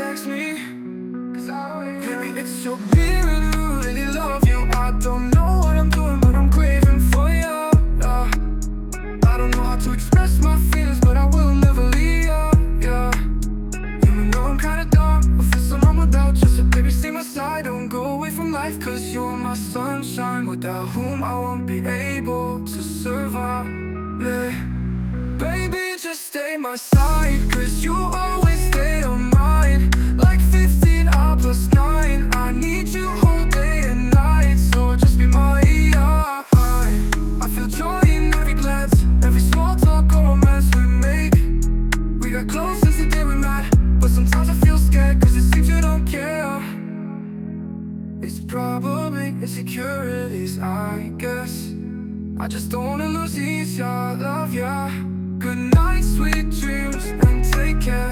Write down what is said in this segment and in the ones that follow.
text me? Baby, it's so big and I really love you. I don't know what I'm doing, but I'm craving for you. I don't know how to express my feelings, but I will never leave you. Yeah, you know I'm kinda dumb, I feel so numb without you. So baby, stay my side, don't go away from life, cause you're my sunshine, without whom I won't be able to survive. Yeah. Baby, just stay my side, cause you always stay on mine. Like 15 up plus 9, I need you whole day and night. So just be my I feel joy in every glance, every small talk or romance we make. We got close since the day we met, but sometimes I feel scared, cause it seems you don't care. It's probably insecurities, I guess. I just don't wanna lose these, I love ya. Good night, sweet dreams, and take care.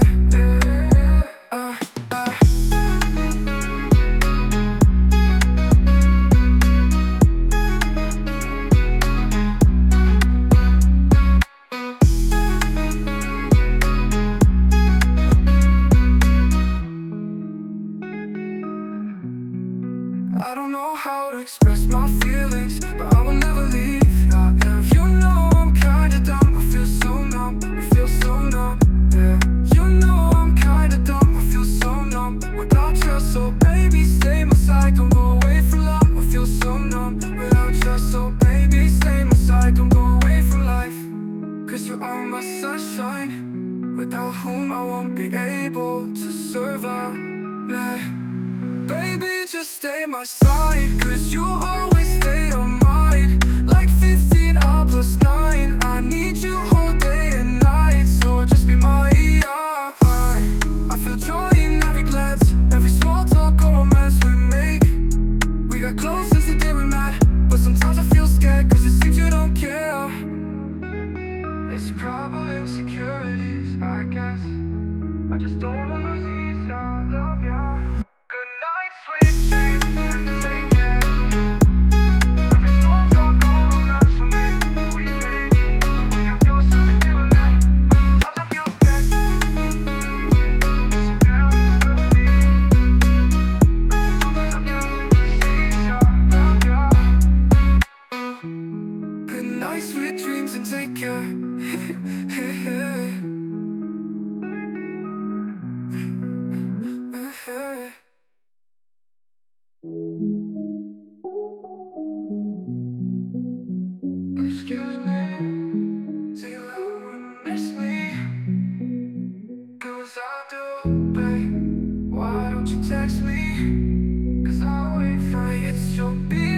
I don't know how to express my feelings, but I will never leave. You know I'm kinda dumb, I feel so numb, I feel so numb. Yeah, you know I'm kinda dumb, I feel so numb without you. So baby, stay my side, don't go away from love. I feel so numb without you. So baby, stay my side, don't go away from life, cause you are my sunshine, without whom I won't be able to survive. Yeah. Baby, just stay my side, cause you always stay on mine. Like 15 up plus 9, I need you whole day and night. So just be my I feel joy in every glance, every small talk or romance we make. We got close since the day we met, but sometimes I feel scared, cause it seems you don't care. It's probably insecurities, I guess. I just don't wanna lose these, I love ya. Good night, sweet dreams, and take care. Every small talk or romance we make. We got close since the day we met, but sometimes I feel scared. Good night, sweet dreams, and take care. Excuse me, do you ever miss me? Cause I do, babe. Why don't you text me? Cause I'll wait for you, it's your beat.